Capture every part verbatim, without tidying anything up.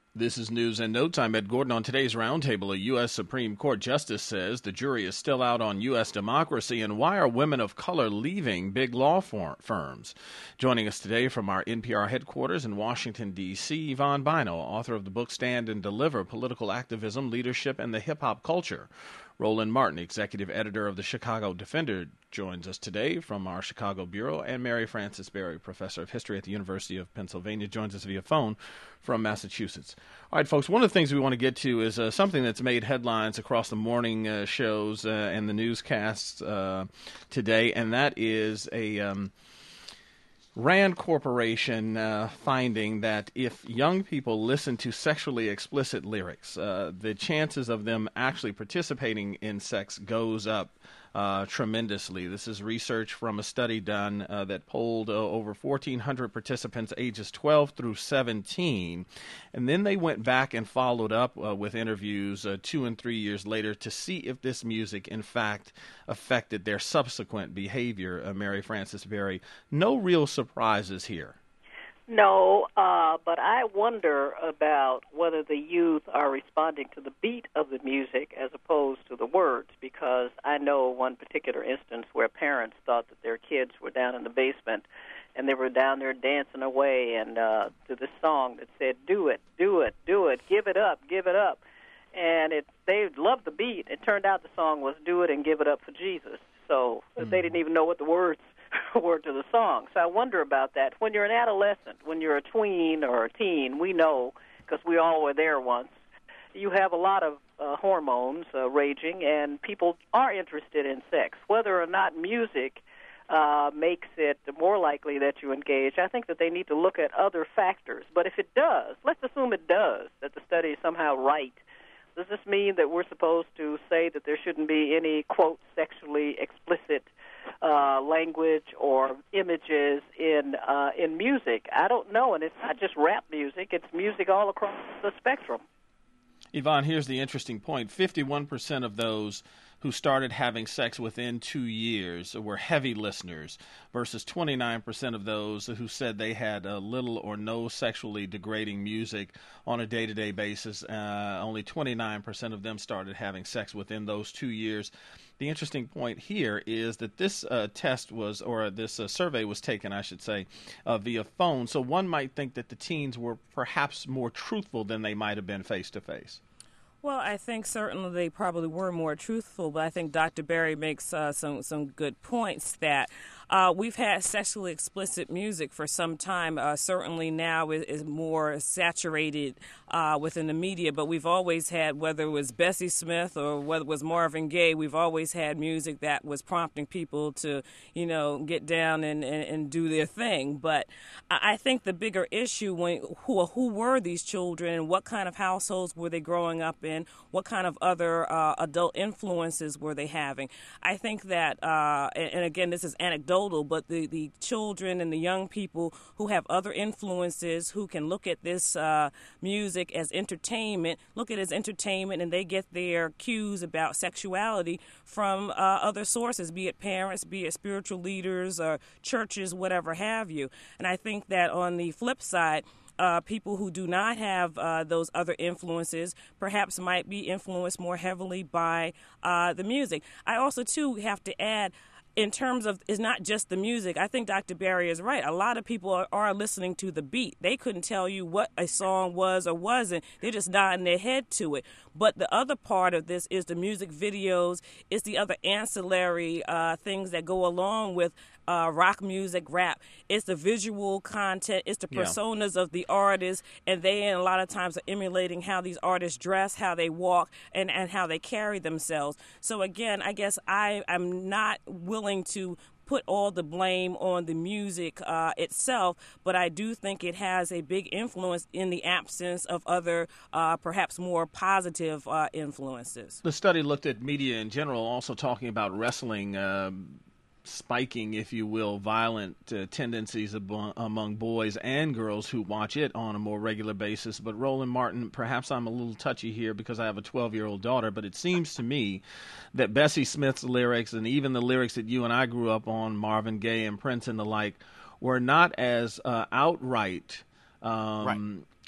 This is News in No Time. Ed Gordon on today's Roundtable. A U S. Supreme Court justice says the jury is still out on U S democracy, and why are women of color leaving big law firms? Joining us today from our N P R headquarters in Washington, D C, Yvonne Bino, author of the book Stand and Deliver, Political Activism, Leadership, and the Hip-Hop Culture. Roland Martin, executive editor of the Chicago Defender, joins us today from our Chicago Bureau, and Mary Frances Berry, professor of history at the University of Pennsylvania, joins us via phone from Massachusetts. All right, folks, one of the things we want to get to is uh, something that's made headlines across the morning uh, shows uh, and the newscasts uh, today, and that is a um, Rand Corporation uh, finding that if young people listen to sexually explicit lyrics, uh, the chances of them actually participating in sex goes up uh, tremendously. This is research from a study done uh, that polled uh, over fourteen hundred participants ages twelve through seventeen, and then they went back and followed up uh, with interviews uh, two and three years later to see if this music, in fact, affected their subsequent behavior. Uh, Mary Frances Berry, no real surprises here. No, uh, but I wonder about whether the youth are responding to the beat of the music as opposed to the words, because I know one particular instance where parents thought that their kids were down in the basement and they were down there dancing away and uh, to this song that said, do it, do it, do it, give it up, give it up. And it, they loved the beat. It turned out the song was Do It and Give It Up for Jesus. So mm. they didn't even know what the words were to the song. So I wonder about that. When you're an adolescent, when you're a tween or a teen, we know, because we all were there once, you have a lot of uh, hormones uh, raging, and people are interested in sex. Whether or not music uh, makes it more likely that you engage, I think that they need to look at other factors. But if it does, let's assume it does, that the study is somehow right. Does this mean that we're supposed to say that there shouldn't be any, quote, sexually explicit uh, language or images in uh, in music? I don't know, and it's not just rap music. It's music all across the spectrum. Yvonne, here's the interesting point. fifty-one percent of those who started having sex within two years were heavy listeners versus twenty-nine percent of those who said they had uh, little or no sexually degrading music on a day-to-day basis. Uh, only twenty-nine percent of them started having sex within those two years. The interesting point here is that this uh, test was, or this uh, survey was taken, I should say, uh, via phone. So one might think that the teens were perhaps more truthful than they might have been face-to-face. Well, I think certainly they probably were more truthful, but I think Doctor Berry makes uh, some, some good points that uh, we've had sexually explicit music for some time. Uh, certainly now it is more saturated uh, within the media, but we've always had, whether it was Bessie Smith or whether it was Marvin Gaye, we've always had music that was prompting people to, you know, get down and, and, and do their thing. But I think the bigger issue, when who, who were these children and what kind of households were they growing up in? What kind of other uh, adult influences were they having? I think that, uh, and, and again, this is anecdotal, but the, the children and the young people who have other influences who can look at this uh, music as entertainment, look at it as entertainment, and they get their cues about sexuality from uh, other sources, be it parents, be it spiritual leaders or churches, whatever have you. And I think that on the flip side, Uh, people who do not have uh, those other influences perhaps might be influenced more heavily by uh, the music. I also, too, have to add, in terms of, it's not just the music. I think Doctor Berry is right. A lot of people are, are listening to the beat. They couldn't tell you what a song was or wasn't. They're just nodding their head to it. But the other part of this is the music videos, it's the other ancillary uh, things that go along with uh, rock music, rap. It's the visual content, it's the personas yeah. of the artists, and they, and a lot of times, are emulating how these artists dress, how they walk, and, and how they carry themselves. So again, I guess I, I'm not willing to put all the blame on the music uh, itself, but I do think it has a big influence in the absence of other, uh, perhaps more positive uh, influences. The study looked at media in general, also talking about wrestling uh, spiking, if you will, violent uh, tendencies ab- among boys and girls who watch it on a more regular basis. But Roland Martin, perhaps I'm a little touchy here because I have a twelve-year-old daughter, but it seems to me that Bessie Smith's lyrics and even the lyrics that you and I grew up on, Marvin Gaye and Prince and the like, were not as uh, outright um, right.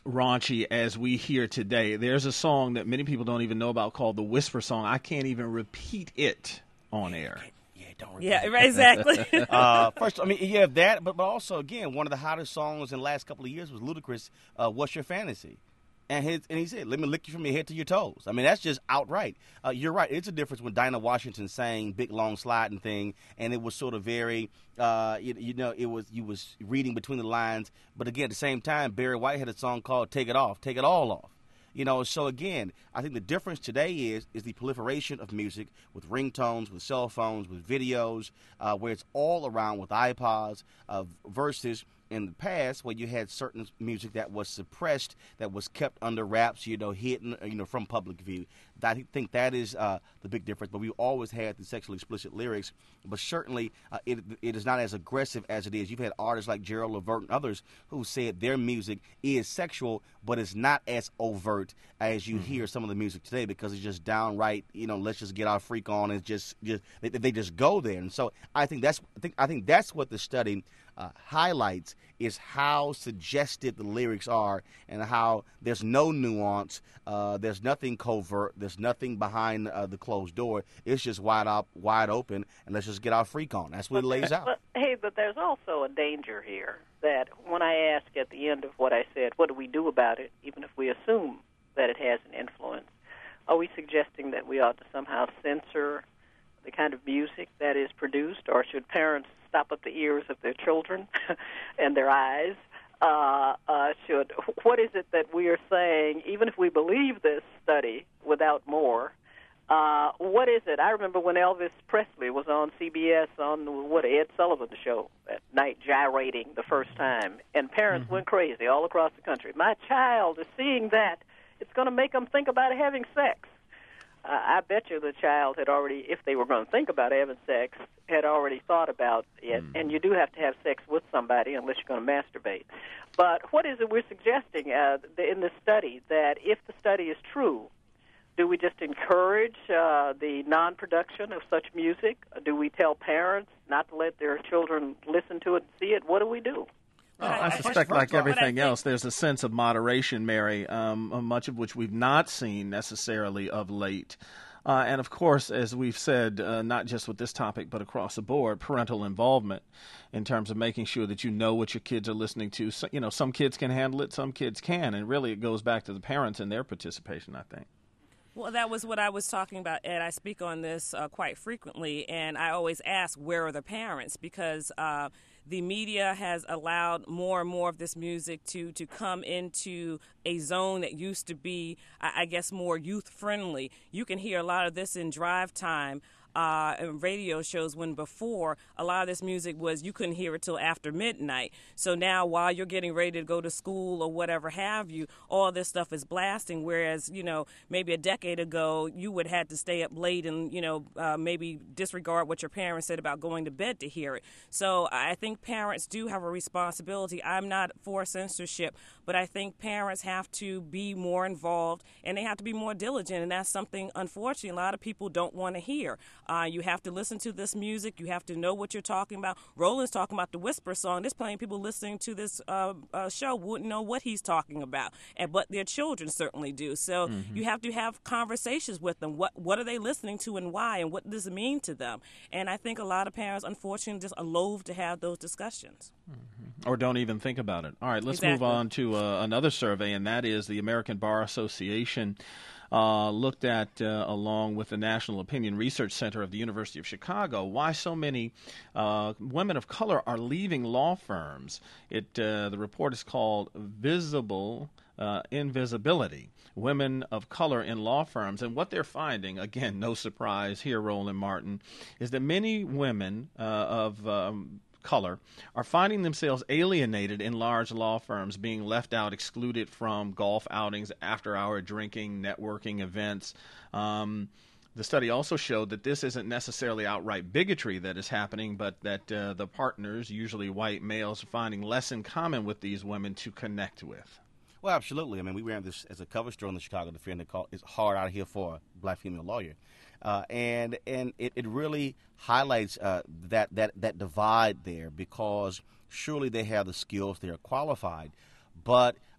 raunchy as we hear today. There's a song that many people don't even know about called the Whisper Song. I can't even repeat it on air. Yeah, don't repeat Yeah, it. right, exactly. uh, first, I mean, you have that, but, but also, again, one of the hottest songs in the last couple of years was Ludacris, uh, What's Your Fantasy? And, his, and he said, let me lick you from your head to your toes. I mean, that's just outright. Uh, you're right. It's a difference when Dinah Washington sang Big Long Sliding Thing, and it was sort of very, uh, you, you know, it was you was reading between the lines. But again, at the same time, Barry White had a song called Take It Off, Take It All Off. You know, so again, I think the difference today is is the proliferation of music with ringtones, with cell phones, with videos, uh, where it's all around with iPods uh, versus in the past where you had certain music that was suppressed, that was kept under wraps, you know, hidden, you know, from public view. I think that is uh, the big difference. But we always had the sexually explicit lyrics, but certainly uh, it it is not as aggressive as it is. You've had artists like Gerald Levert and others who said their music is sexual, but it's not as overt as you mm-hmm. hear some of the music today because it's just downright, you know, let's just get our freak on and just just they, they just go there. And so I think that's I think I think that's what the study uh, highlights is how suggestive the lyrics are and how there's no nuance, uh, there's nothing covert, there's nothing behind uh, the closed door. It's just wide up, wide open, and let's just get our freak on. That's what but it lays out. But, hey, but there's also a danger here that when I ask at the end of what I said, what do we do about it, even if we assume that it has an influence, are we suggesting that we ought to somehow censor the kind of music that is produced, or should parents stop up the ears of their children and their eyes? Uh, uh, should what is it that we are saying, even if we believe this study without more, uh, what is it? I remember when Elvis Presley was on C B S on what Ed Sullivan show at night, gyrating the first time, and parents mm-hmm. went crazy all across the country. My child is seeing that. It's going to make them think about having sex. Uh, I bet you the child had already, if they were going to think about having sex, had already thought about it. Mm. And you do have to have sex with somebody unless you're going to masturbate. But what is it we're suggesting uh, in this study, that if the study is true, do we just encourage uh, the non-production of such music? Do we tell parents not to let their children listen to it and see it? What do we do? Well, I, I suspect, like everything else, there's a sense of moderation, Mary, um, much of which we've not seen necessarily of late. Uh, and, of course, as we've said, uh, not just with this topic, but across the board, parental involvement in terms of making sure that you know what your kids are listening to. So, you know, some kids can handle it, some kids can. And really it goes back to the parents and their participation, I think. Well, that was what I was talking about, Ed. I speak on this uh, quite frequently, and I always ask, where are the parents? Because uh, the media has allowed more and more of this music to, to come into a zone that used to be, I, I guess, more youth-friendly. You can hear a lot of this in drive time. Uh, and radio shows when before a lot of this music was you couldn't hear it till after midnight. So now while you're getting ready to go to school or whatever have you, all this stuff is blasting. Whereas, you know, maybe a decade ago you would have had to stay up late and, you know, uh, maybe disregard what your parents said about going to bed to hear it. So I think parents do have a responsibility. I'm not for censorship, but I think parents have to be more involved and they have to be more diligent. And that's something, unfortunately, a lot of people don't want to hear. Uh, you have to listen to this music. You have to know what you're talking about. Roland's talking about the Whisper Song. There's plenty of people listening to this uh, uh, show wouldn't know what he's talking about, and but their children certainly do. So mm-hmm. you have to have conversations with them. What what are they listening to and why, and what does it mean to them? And I think a lot of parents, unfortunately, just are loath to have those discussions. Mm-hmm. Or don't even think about it. All right, let's exactly. move on to uh, another survey, and that is the American Bar Association. Uh, looked at, uh, along with the National Opinion Research Center of the University of Chicago, why so many uh, women of color are leaving law firms. It uh, the report is called Visible uh, Invisibility, Women of Color in Law Firms. And what they're finding, again, no surprise here, Roland Martin, is that many women uh, of um, color are finding themselves alienated in large law firms, being left out, excluded from golf outings, after-hour drinking, networking events. Um, the study also showed that this isn't necessarily outright bigotry that is happening, but that uh, the partners, usually white males, are finding less in common with these women to connect with. Well, absolutely. I mean, we ran this as a cover story in the Chicago Defender called "It's Hard Out Here for a Black Female Lawyer." Uh, and and it, it really highlights uh, that, that, that divide there, because surely they have the skills, they are qualified, but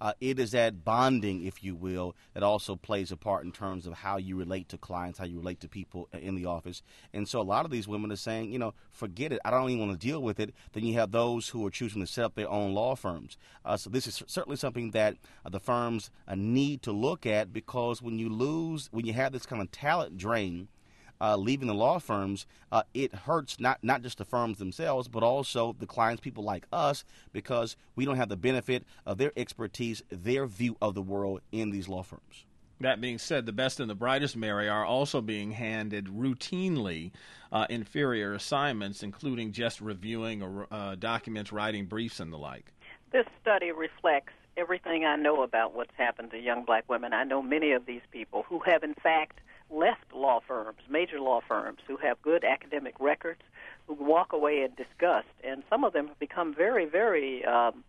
Uh, it is that bonding, if you will, that also plays a part in terms of how you relate to clients, how you relate to people in the office. And so a lot of these women are saying, you know, forget it. I don't even want to deal with it. Then you have those who are choosing to set up their own law firms. Uh, so this is certainly something that uh, the firms uh, need to look at, because when you lose, when you have this kind of talent drain, Uh, leaving the law firms, uh, it hurts not, not just the firms themselves, but also the clients, people like us, because we don't have the benefit of their expertise, their view of the world in these law firms. That being said, the best and the brightest, Mary, are also being handed routinely uh, inferior assignments, including just reviewing or, uh, documents, writing briefs, and the like. This study reflects everything I know about what's happened to young black women. I know many of these people who have, in fact, left law firms, major law firms, who have good academic records, who walk away in disgust, and some of them have become very, very um,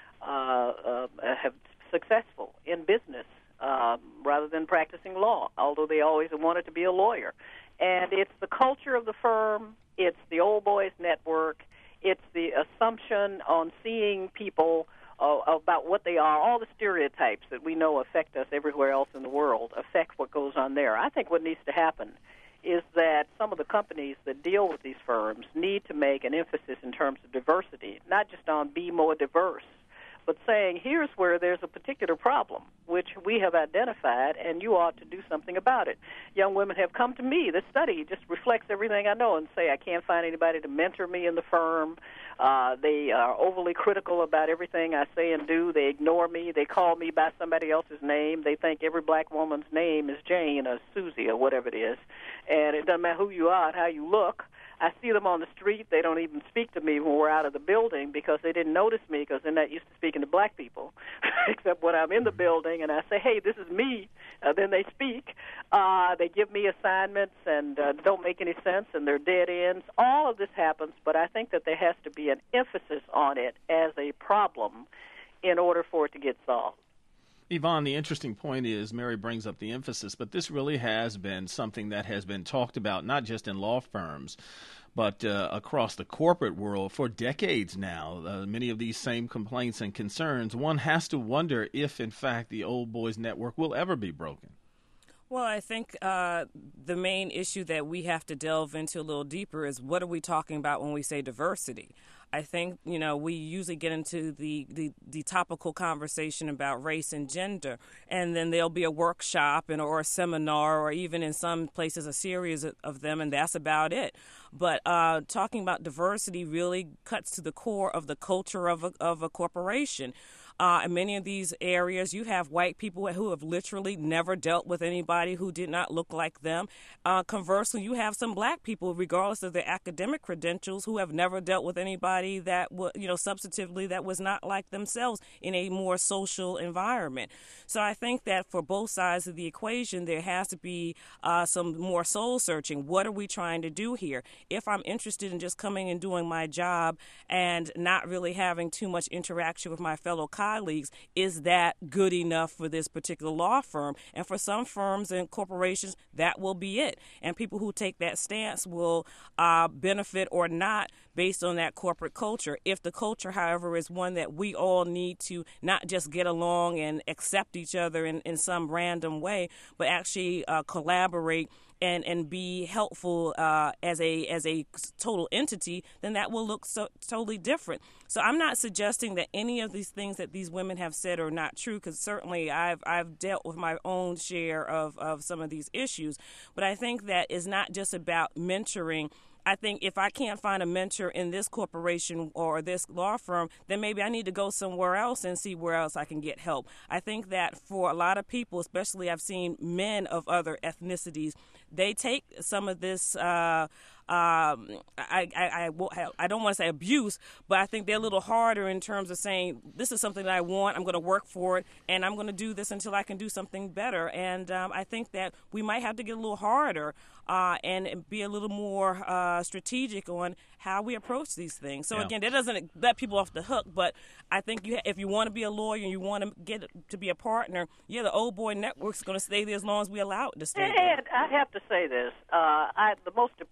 uh, uh, have successful in business um, rather than practicing law, although they always wanted to be a lawyer. And it's the culture of the firm, it's the old boys network, it's the assumption on seeing people Uh, about what they are, all the stereotypes that we know affect us everywhere else in the world, affect what goes on there. I think what needs to happen is that some of the companies that deal with these firms need to make an emphasis in terms of diversity, not just on be more diverse, but saying here's where there's a particular problem, which we have identified, and you ought to do something about it. Young women have come to me. This study just reflects everything I know, and say I can't find anybody to mentor me in the firm. Uh, they are overly critical about everything I say and do. They ignore me. They call me by somebody else's name. They think every black woman's name is Jane or Susie or whatever it is, and it doesn't matter who you are and how you look. I see them on the street. They don't even speak to me when we're out of the building because they didn't notice me because they're not used to speaking to black people, except when I'm in the building and I say, hey, this is me. Uh, then they speak. Uh, they give me assignments and uh, don't make any sense, and they're dead ends. All of this happens, but I think that there has to be an emphasis on it as a problem in order for it to get solved. Yvonne, the interesting point is Mary brings up the emphasis, but this really has been something that has been talked about not just in law firms, but uh, across the corporate world for decades now. Uh, many of these same complaints and concerns. One has to wonder if, in fact, the old boys network will ever be broken. Well, I think uh, the main issue that we have to delve into a little deeper is what are we talking about when we say diversity? I think, you know, we usually get into the, the, the topical conversation about race and gender, and then there'll be a workshop and, or a seminar, or even in some places a series of them, and that's about it. But uh, talking about diversity really cuts to the core of the culture of a, of a corporation. Uh, in many of these areas, you have white people who have literally never dealt with anybody who did not look like them. Uh, conversely, you have some black people, regardless of their academic credentials, who have never dealt with anybody that, w- you know, substantively that was not like themselves in a more social environment. So I think that for both sides of the equation, there has to be uh, some more soul searching. What are we trying to do here? If I'm interested in just coming and doing my job and not really having too much interaction with my fellow colleagues, colleagues, is that good enough for this particular law firm? And for some firms and corporations, that will be it. And people who take that stance will uh, benefit or not based on that corporate culture. If the culture, however, is one that we all need to not just get along and accept each other in, in some random way, but actually uh, collaborate and and be helpful uh, as a as a total entity, then that will look so totally different. So I'm not suggesting that any of these things that these women have said are not true, because certainly I've I've dealt with my own share of, of some of these issues. But I think that it's not just about mentoring. I think if I can't find a mentor in this corporation or this law firm, then maybe I need to go somewhere else and see where else I can get help. I think that for a lot of people, especially I've seen men of other ethnicities, they take some of this uh, Um, I, I, I, I don't want to say abuse, but I think they're a little harder in terms of saying, this is something that I want, I'm going to work for it, and I'm going to do this until I can do something better. And um, I think that we might have to get a little harder uh, and be a little more uh, strategic on how we approach these things. So, yeah. Again, that doesn't let people off the hook, but I think you, if you want to be a lawyer and you want to get to be a partner, yeah, the Old Boy Network's going to stay there as long as we allow it to stay there. And I have to say this. Uh, I, the most depressing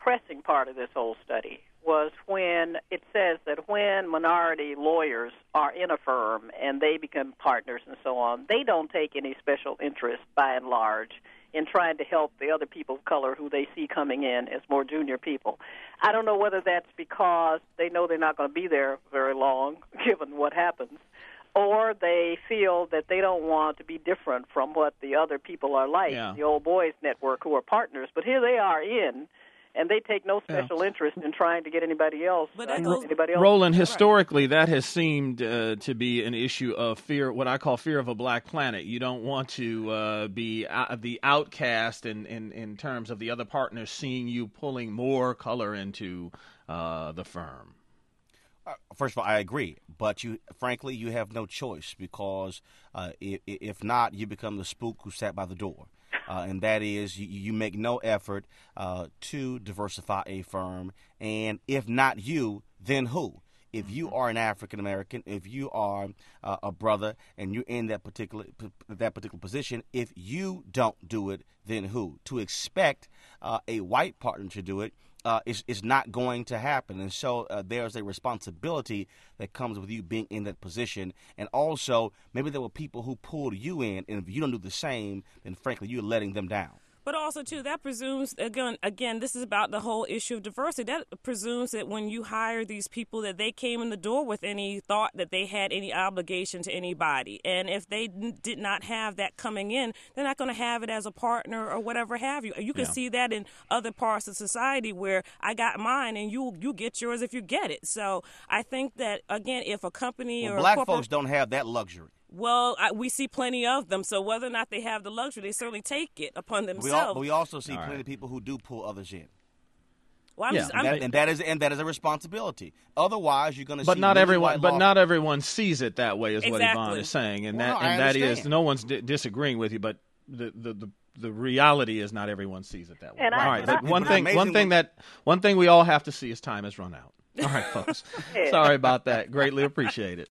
part of this whole study was when it says that when minority lawyers are in a firm and they become partners and so on, they don't take any special interest, by and large, in trying to help the other people of color who they see coming in as more junior people. I don't know whether that's because they know they're not going to be there very long, given what happens, or they feel that they don't want to be different from what the other people are like, yeah. the old boys network who are partners. But here they are in, and they take no special yeah. interest in trying to get anybody else. But uh, goes, anybody else. Roland, historically, that has seemed uh, to be an issue of fear, what I call fear of a black planet. You don't want to uh, be uh, the outcast in, in, in terms of the other partners seeing you pulling more color into uh, the firm. Uh, first of all, I agree, but you, frankly, you have no choice because uh, if, if not, you become the spook who sat by the door. Uh, and that is you, you make no effort uh, to diversify a firm. And if not you, then who? If you are an African American, if you are uh, a brother, and you're in that particular that particular position, if you don't do it, then who? To expect uh, a white partner to do it uh, is is not going to happen. And so uh, there's a responsibility that comes with you being in that position. And also, maybe there were people who pulled you in, and if you don't do the same, then frankly, you're letting them down. But also, too, that presumes, again, again, this is about the whole issue of diversity. That presumes that when you hire these people that they came in the door with any thought that they had any obligation to anybody. And if they n- did not have that coming in, they're not going to have it as a partner or whatever have you. You can yeah. see that in other parts of society where I got mine and you you get yours if you get it. So I think that, again, if a company well, or black a corporate- folks don't have that luxury. Well, I, we see plenty of them, so whether or not they have the luxury, they certainly take it upon themselves. We all, but we also see all plenty right. of people who do pull others in. Well, I'm yeah. just, and, I'm, that, and that is and that is a responsibility. Otherwise, you're going to see. But not many everyone. white But law- not everyone sees it that way. Is Exactly. what Yvonne is saying, and Well, that no, I and that is understand. no one's di- disagreeing with you, but the the. the The reality is not everyone sees it that way. And all I- right, and but I- one but thing, amazing one thing when- that one thing we all have to see is time has run out. All right, folks. Sorry about that. Greatly appreciate it.